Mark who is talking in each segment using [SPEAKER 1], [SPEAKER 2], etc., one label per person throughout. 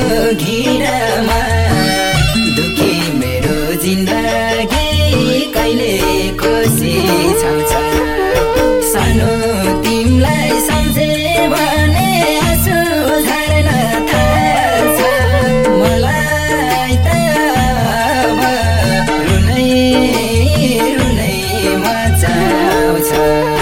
[SPEAKER 1] घिरमा दुखी मेरो जिन्दगी कहिले खुसी छाउँछ सानो तिमलाई सम्झे भने आँसु झर्न थाल्छ मलाई त अब रुनै रुनै मजा आउँछ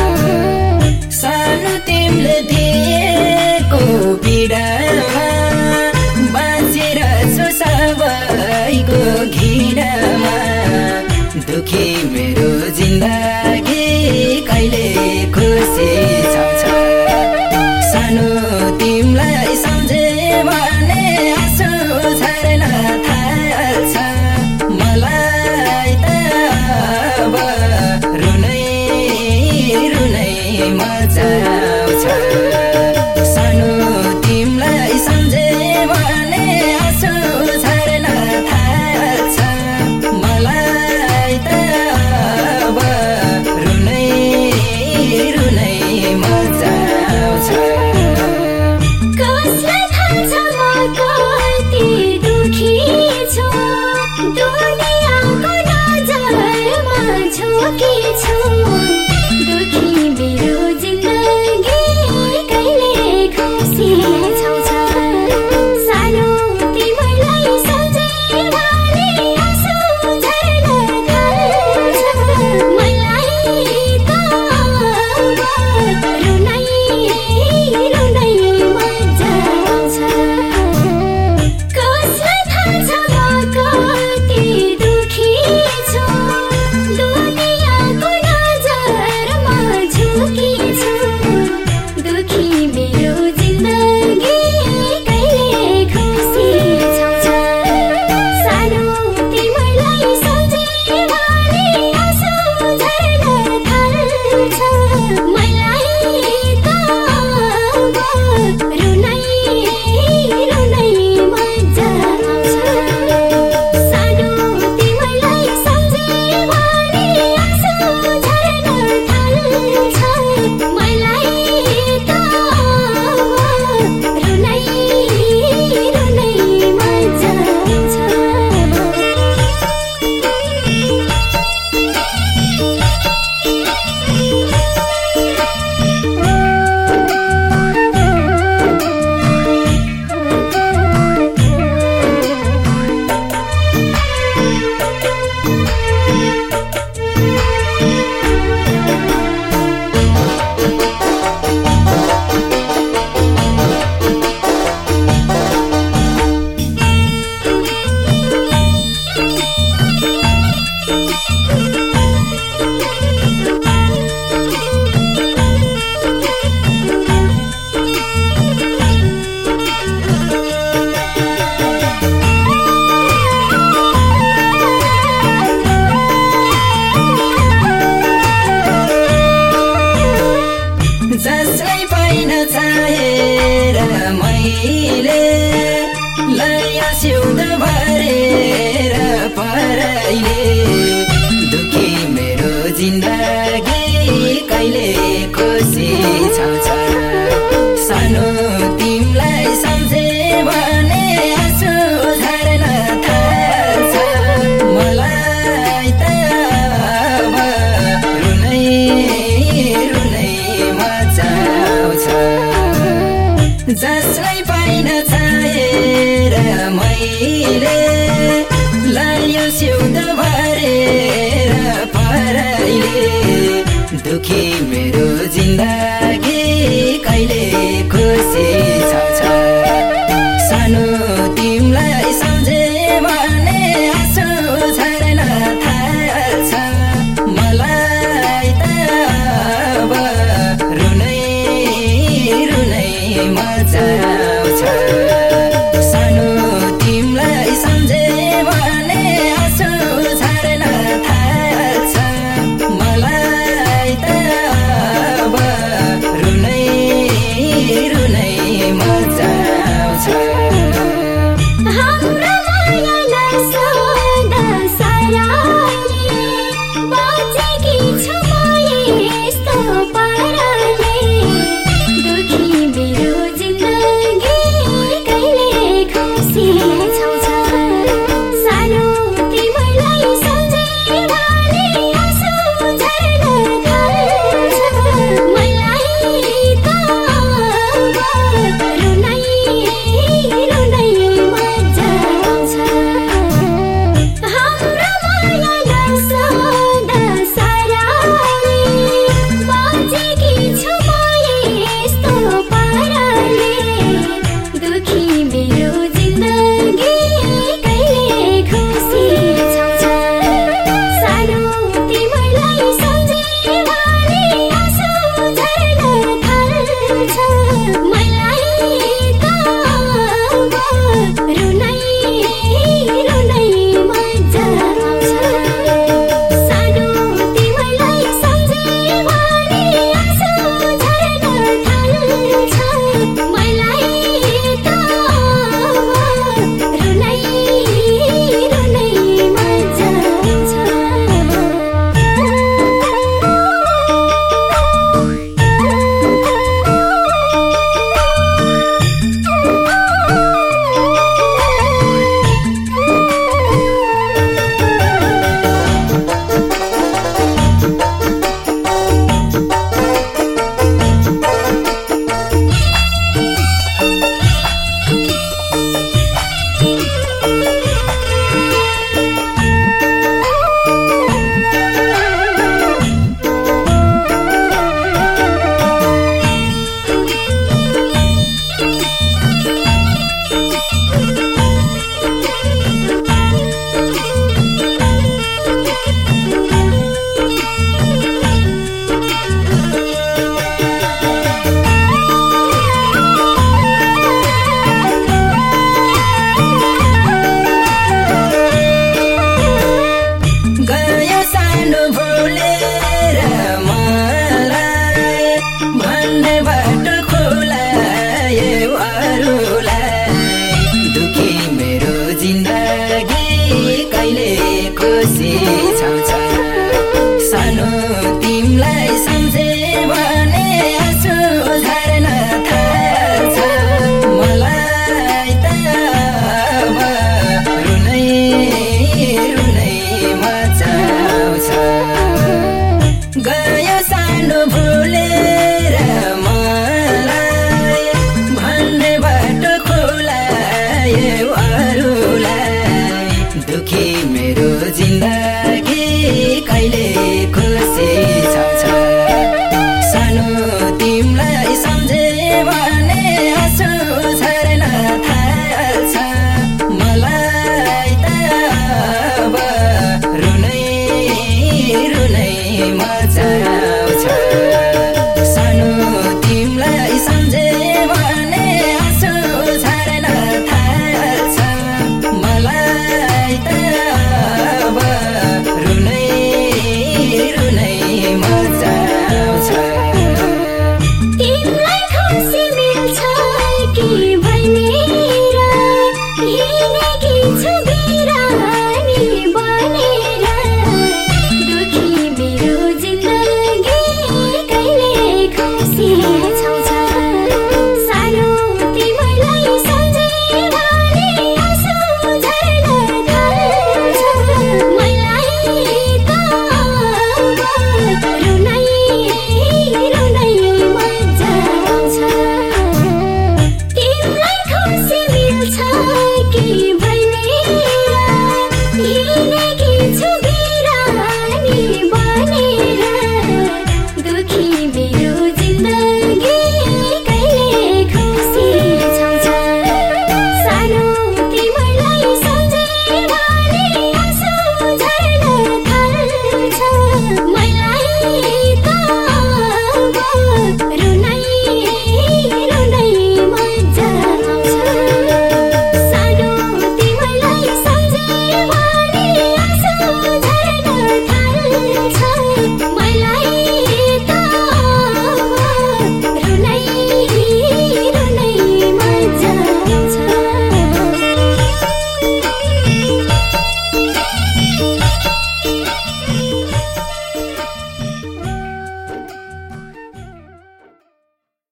[SPEAKER 1] सानो तिमीले दिएको पीडामा बाँचिरहेछु सबैको घिरमा दुखी मेरो जिन्दगी कहिले खुसी छाउँछ सानो तिमीलाई सम्झे भने आँसु झर्न थाल्छ मलाई त अब रुनै रुनै मजा आउँछ सानो तिमीलाई सम्झे भने आँसु झर्न थाल्छ मलाई त अब रुनै रुनै मजा आउँछ
[SPEAKER 2] कसलाई थाहा छ म कति दुखी छु दुनियाँको नजरमा झोकी छु दुखी मेरो जिन्दगी कहिले खुसी छाउँछ सानो तिमीलाई सम्झे भने आँसु झर्न थाल्छ मलाई त अब रुनै रुनै मजा आउँछ कसलाई थाहा छ म कति दुखी छु दुनियाँको नजरमा झोकी छु दुखी मेरो जिन्दगी कहिले खुसी छाउँछ सानो तिमीलाई सम्झे भने आँसु झर्न थाल्छ मलाई त अब रुनै रुनै मजा आउँछ सानो तिमीलाई सम्झे भने आँसु झर्न थाल्छ मलाई त अब रुनै रुनै मजा आउँछ
[SPEAKER 1] जसलाई पाइन चाहेर मैले लया सिउँद भरेर पराइले दुखी मेरो जिन्दगी कहिले खुसी छाउँछ सानो तिमीलाई सम्झे भने आँसु झर्न थाल्छ मलाई त अब रुनै रुनै मजा आउँछ जसलाई पाइन चाहेर मैले लायो सिउँद भरेर पराइले दुखी मेरो जिन्दगी